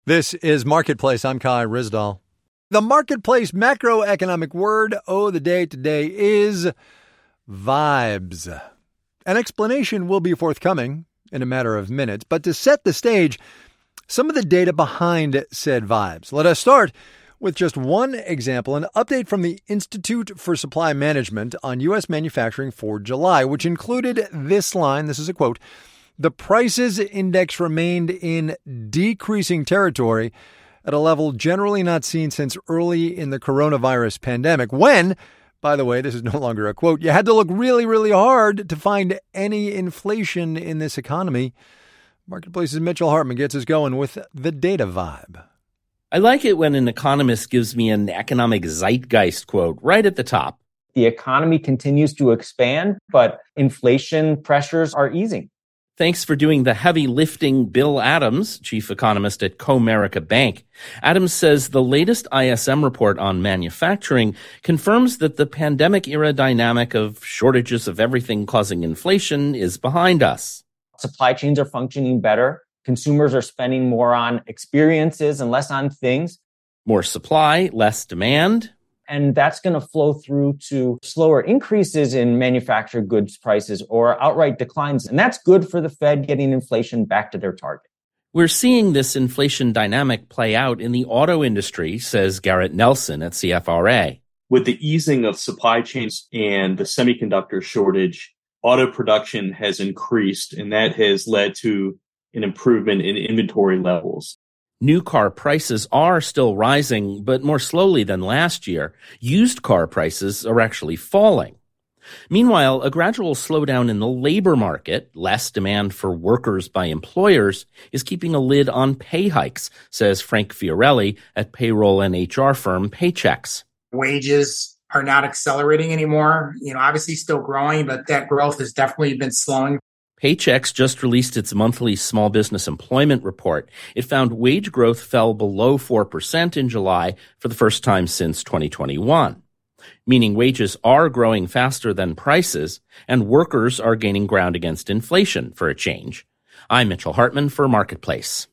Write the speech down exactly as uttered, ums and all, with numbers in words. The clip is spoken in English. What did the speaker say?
This is Marketplace. I'm Kai Ryssdal. The Marketplace macroeconomic word of the day today is vibes. An explanation will be forthcoming in a matter of minutes, but to set the stage, some of the data behind said vibes. Let us start with just one example, an update from the Institute for Supply Management on U S manufacturing for July, which included this line. This is a quote. The prices index remained in decreasing territory at a level generally not seen since early in the coronavirus pandemic, when, by the way, this is no longer a quote, you had to look really, really hard to find any inflation in this economy. Marketplace's Mitchell Hartman gets us going with the data vibe. I like it when an economist gives me an economic zeitgeist quote right at the top. The economy continues to expand, but inflation pressures are easing. Thanks for doing the heavy lifting, Bill Adams, chief economist at Comerica Bank. Adams says the latest I S M report on manufacturing confirms that the pandemic-era dynamic of shortages of everything causing inflation is behind us. Supply chains are functioning better. Consumers are spending more on experiences and less on things. More supply, less demand. And that's going to flow through to slower increases in manufactured goods prices or outright declines. And that's good for the Fed getting inflation back to their target. We're seeing this inflation dynamic play out in the auto industry, says Garrett Nelson at C F R A. With the easing of supply chains and the semiconductor shortage, auto production has increased, and that has led to an improvement in inventory levels. New car prices are still rising, but more slowly than last year. Used car prices are actually falling. Meanwhile, a gradual slowdown in the labor market, less demand for workers by employers, is keeping a lid on pay hikes, says Frank Fiorelli at payroll and H R firm Paychex. Wages are not accelerating anymore. You know, obviously still growing, but that growth has definitely been slowing. Paychex just released its monthly small business employment report. It found wage growth fell below four percent in July for the first time since twenty twenty-one, meaning wages are growing faster than prices and workers are gaining ground against inflation for a change. I'm Mitchell Hartman for Marketplace.